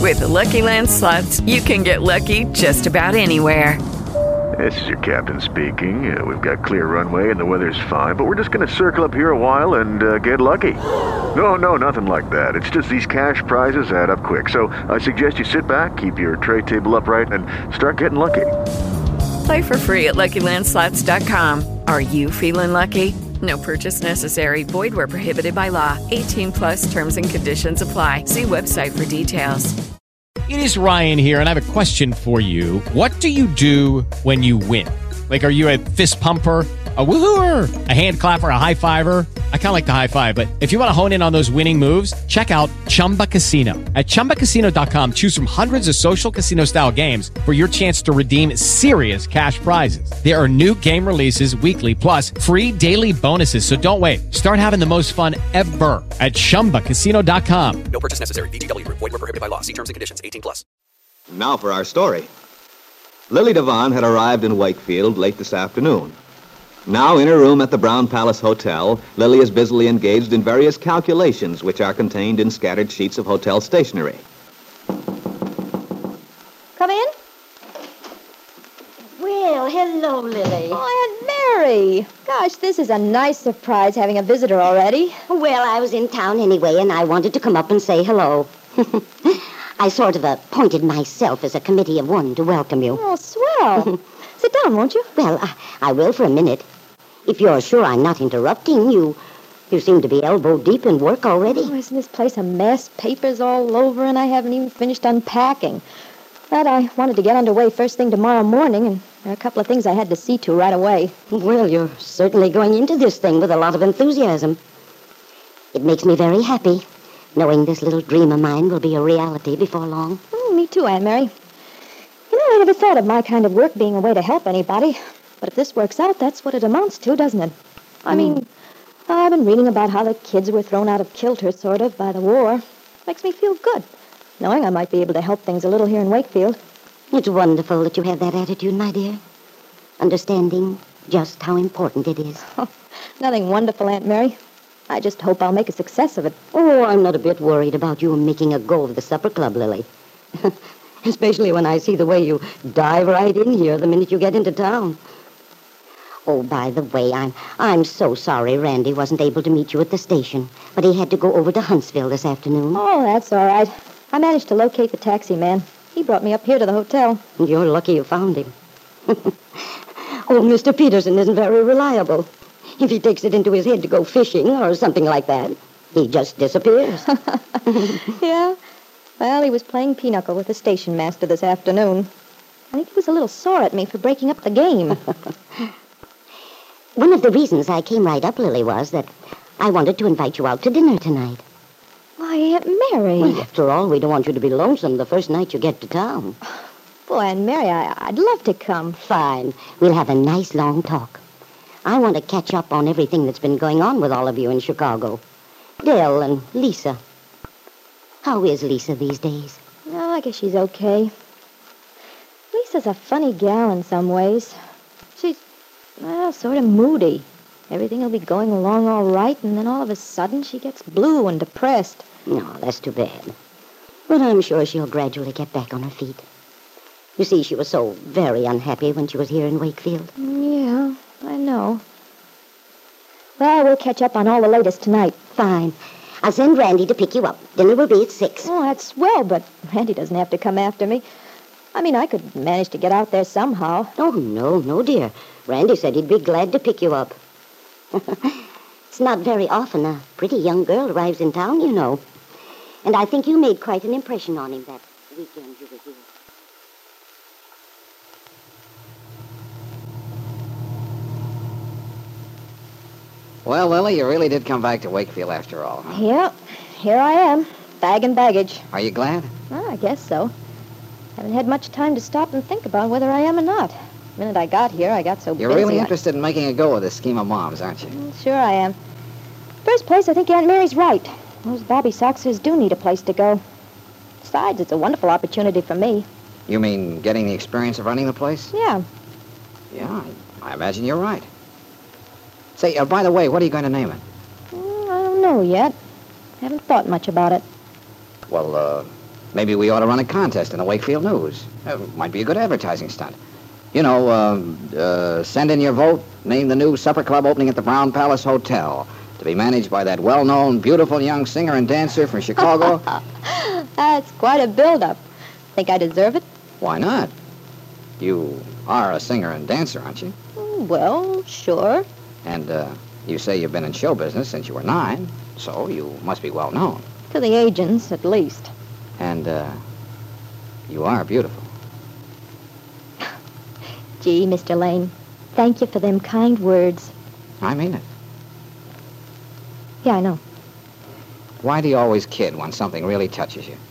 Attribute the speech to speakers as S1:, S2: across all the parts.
S1: With the Lucky Land Slots, you can get lucky just about anywhere.
S2: This is your captain speaking. We've got clear runway and the weather's fine, but we're just going to circle up here a while and get lucky. No, nothing like that. It's just these cash prizes add up quick. So I suggest you sit back, keep your tray table upright, and start getting lucky.
S1: Play for free at LuckyLandSlots.com. Are you feeling lucky? No purchase necessary. Void where prohibited by law. 18 plus terms and conditions apply. See website for details.
S3: It is Ryan here, and I have a question for you. What do you do when you win? Like, are you a fist pumper, a woohooer, a hand clapper, a high fiver? I kind of like the high five, but if you want to hone in on those winning moves, check out Chumba Casino. At ChumbaCasino.com, choose from hundreds of social casino-style games for your chance to redeem serious cash prizes. There are new game releases weekly, plus free daily bonuses. So don't wait. Start having the most fun ever at ChumbaCasino.com.
S4: No purchase necessary. VGW Group. Void where prohibited by law. See terms and conditions. 18 plus.
S5: Now for our story. Lily Devon had arrived in Wakefield late this afternoon. Now in her room at the Brown Palace Hotel, Lily is busily engaged in various calculations which are contained in scattered sheets of hotel stationery.
S6: Come in.
S7: Well, hello, Lily.
S6: Oh, Aunt Mary. Gosh, this is a nice surprise having a visitor already.
S7: Well, I was in town anyway, and I wanted to come up and say hello. I sort of appointed myself as a committee of one to welcome you.
S6: Oh, swell. Sit down, won't you?
S7: Well, I will for a minute. If you're sure I'm not interrupting you, you seem to be elbow deep in work already.
S6: Oh, isn't this place a mess? Papers all over, and I haven't even finished unpacking. But I wanted to get underway first thing tomorrow morning, and there are a couple of things I had to see to right away.
S7: Well, you're certainly going into this thing with a lot of enthusiasm. It makes me very happy, knowing this little dream of mine will be a reality before long.
S6: Oh, me too, Aunt Mary. You know, I never thought of my kind of work being a way to help anybody. But if this works out, that's what it amounts to, doesn't it? I mean, I've been reading about how the kids were thrown out of kilter, sort of, by the war. Makes me feel good, knowing I might be able to help things a little here in Wakefield.
S7: It's wonderful that you have that attitude, my dear. Understanding just how important it is.
S6: Oh, nothing wonderful, Aunt Mary. I just hope I'll make a success of it.
S7: Oh, I'm not a bit worried about you making a go of the supper club, Lily. Especially when I see the way you dive right in here the minute you get into town. Oh, by the way, I'm so sorry Randy wasn't able to meet you at the station, but he had to go over to Huntsville this afternoon.
S6: Oh, that's all right. I managed to locate the taxi man. He brought me up here to the hotel.
S7: You're lucky you found him. Oh, Mr. Peterson isn't very reliable. If he takes it into his head to go fishing or something like that, he just disappears.
S6: Yeah? Well, he was playing pinochle with the station master this afternoon. I think he was a little sore at me for breaking up the game.
S7: One of the reasons I came right up, Lily, was that I wanted to invite you out to dinner tonight.
S6: Why, Aunt Mary.
S7: Well, after all, we don't want you to be lonesome the first night you get to town.
S6: Well, Aunt Mary, I'd love to come.
S7: Fine. We'll have a nice long talk. I want to catch up on everything that's been going on with all of you in Chicago. Dell and Lisa. How is Lisa these days?
S6: Oh, I guess she's okay. Lisa's a funny gal in some ways. She's, well, sort of moody. Everything will be going along all right, and then all of a sudden she gets blue and depressed.
S7: No, that's too bad. But I'm sure she'll gradually get back on her feet. You see, she was so very unhappy when she was here in Wakefield.
S6: Yeah, I know. Well, we'll catch up on all the latest tonight.
S7: Fine. I'll send Randy to pick you up. Dinner will be at 6.
S6: Oh, that's swell, but Randy doesn't have to come after me. I mean, I could manage to get out there somehow.
S7: Oh, no, dear. Randy said he'd be glad to pick you up. It's not very often a pretty young girl arrives in town, you know. And I think you made quite an impression on him that weekend you were here.
S8: Well, Lily, you really did come back to Wakefield after all, huh?
S6: Yeah, here I am, bag and baggage.
S8: Are you glad?
S6: Well, I guess so. Haven't had much time to stop and think about whether I am or not. The minute I got here, I got so busy.
S8: You're really interested in making a go of this scheme of Mom's, aren't you?
S6: Sure I am. First place, I think Aunt Mary's right. Those Bobby Soxers do need a place to go. Besides, it's a wonderful opportunity for me.
S8: You mean getting the experience of running the place?
S6: Yeah.
S8: Yeah, I imagine you're right. Say, by the way, what are you going to name it?
S6: I don't know yet. Haven't thought much about it.
S8: Well, Maybe we ought to run a contest in the Wakefield News. Might be a good advertising stunt. You know, send in your vote, name the new supper club opening at the Brown Palace Hotel, to be managed by that well-known, beautiful young singer and dancer from Chicago.
S6: That's quite a build-up. Think I deserve it?
S8: Why not? You are a singer and dancer, aren't you?
S6: Well, sure.
S8: And you say you've been in show business since you were 9, so you must be well known.
S6: To the agents, at least.
S8: And you are beautiful.
S6: Gee, Mr. Lane, thank you for them kind words.
S8: I mean it.
S6: Yeah, I know.
S8: Why do you always kid when something really touches you?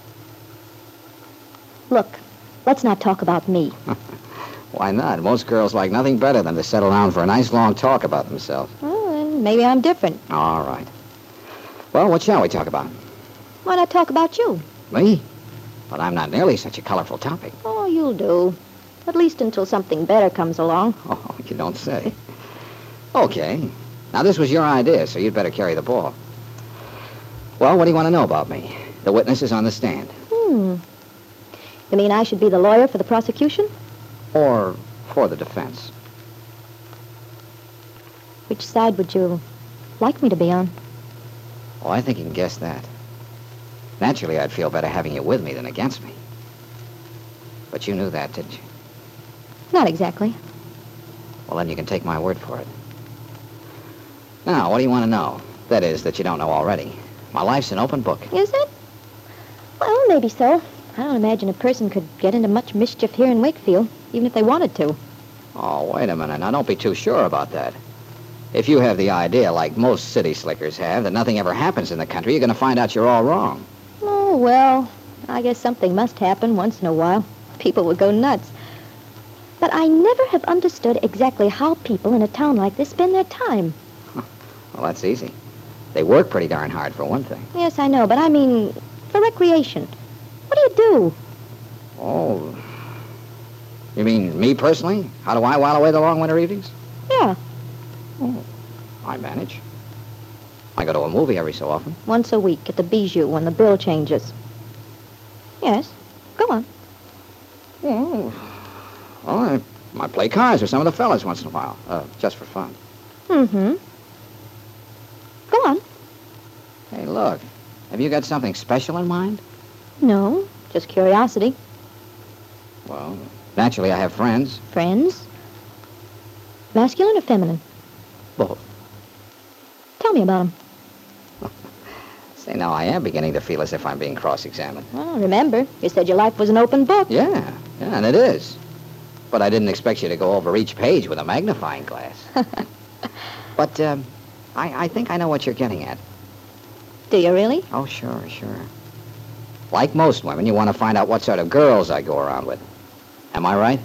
S6: Look, let's not talk about me.
S8: Why not? Most girls like nothing better than to settle down for a nice long talk about themselves.
S6: Well, maybe I'm different.
S8: All right. Well, what shall we talk about?
S6: Why not talk about you?
S8: Me? But I'm not nearly such a colorful topic.
S6: Oh, you'll do. At least until something better comes along.
S8: Oh, you don't say. Okay. Now, this was your idea, so you'd better carry the ball. Well, what do you want to know about me? The witness is on the stand.
S6: You mean I should be the lawyer for the prosecution?
S8: Or for the defense.
S6: Which side would you like me to be on?
S8: Oh, I think you can guess that. Naturally, I'd feel better having you with me than against me. But you knew that, didn't you?
S6: Not exactly.
S8: Well, then you can take my word for it. Now, what do you want to know? That is, that you don't know already. My life's an open book.
S6: Is it? Well, maybe so. I don't imagine a person could get into much mischief here in Wakefield, even if they wanted to.
S8: Oh, wait a minute. Now, don't be too sure about that. If you have the idea, like most city slickers have, that nothing ever happens in the country, you're going to find out you're all wrong.
S6: Oh, well, I guess something must happen once in a while. People would go nuts. But I never have understood exactly how people in a town like this spend their time.
S8: Well, that's easy. They work pretty darn hard, for one thing.
S6: Yes, I know, but I mean, for recreation. What do you do?
S8: Oh, you mean me personally? How do I while away the long winter evenings?
S6: Yeah,
S8: Oh, I manage. I go to a movie every so often.
S6: once a week at the Bijou when the bill changes. Yes, go on.
S8: Oh, well, I play cards with some of the fellas once in a while, just for fun.
S6: Mm-hmm. Go on.
S8: Hey, look, have you got something special in mind?
S6: No, just curiosity.
S8: Well, naturally, I have friends.
S6: Friends? Masculine or feminine?
S8: Both.
S6: Tell me about them.
S8: Say, now I am beginning to feel as if I'm being cross-examined.
S6: Well, remember, you said your life was an open book.
S8: Yeah, and it is. But I didn't expect you to go over each page with a magnifying glass. But I think I know what you're getting at.
S6: Do you really?
S8: Oh, sure. Like most women, you want to find out what sort of girls I go around with. Am I right?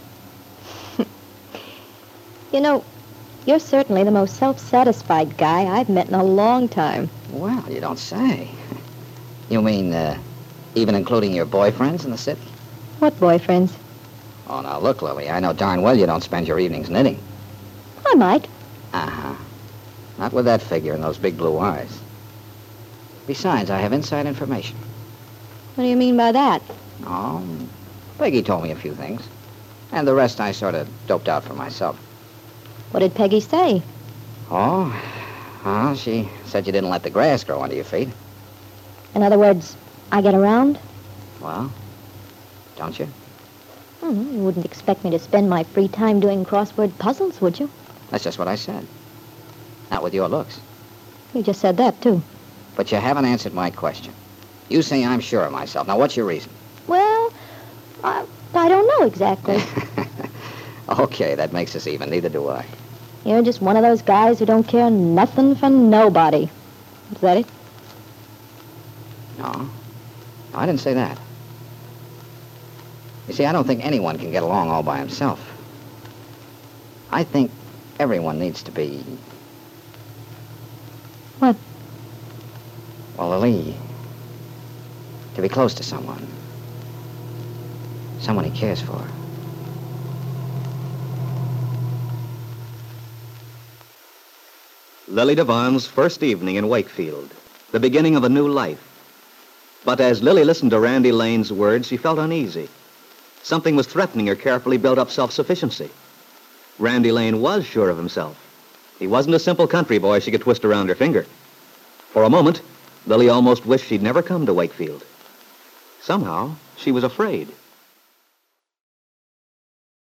S6: You know, you're certainly the most self-satisfied guy I've met in a long time.
S8: Well, you don't say. You mean, even including your boyfriends in the city?
S6: What boyfriends?
S8: Oh, now, look, Lily, I know darn well you don't spend your evenings knitting.
S6: I might.
S8: Uh-huh. Not with that figure and those big blue eyes. Besides, I have inside information.
S6: What do you mean by that?
S8: Oh, Peggy told me a few things. And the rest I sort of doped out for myself.
S6: What did Peggy say?
S8: Oh, well, she said you didn't let the grass grow under your feet.
S6: In other words, I get around?
S8: Well, don't you?
S6: You wouldn't expect me to spend my free time doing crossword puzzles, would you?
S8: That's just what I said. Not with your looks.
S6: You just said that, too.
S8: But you haven't answered my question. You say I'm sure of myself. Now, what's your reason?
S6: Well, I don't know exactly.
S8: Okay, that makes us even. Neither do I.
S6: You're just one of those guys who don't care nothing for nobody. Is that it?
S8: No, I didn't say that. You see, I don't think anyone can get along all by himself. I think everyone needs to be...
S6: What?
S8: Well, Lily, to be close to someone. Someone he cares for.
S5: Lily Devon's first evening in Wakefield, the beginning of a new life. But as Lily listened to Randy Lane's words, she felt uneasy. Something was threatening her carefully built-up self-sufficiency. Randy Lane was sure of himself. He wasn't a simple country boy she could twist around her finger. For a moment, Lily almost wished she'd never come to Wakefield. Somehow, she was afraid.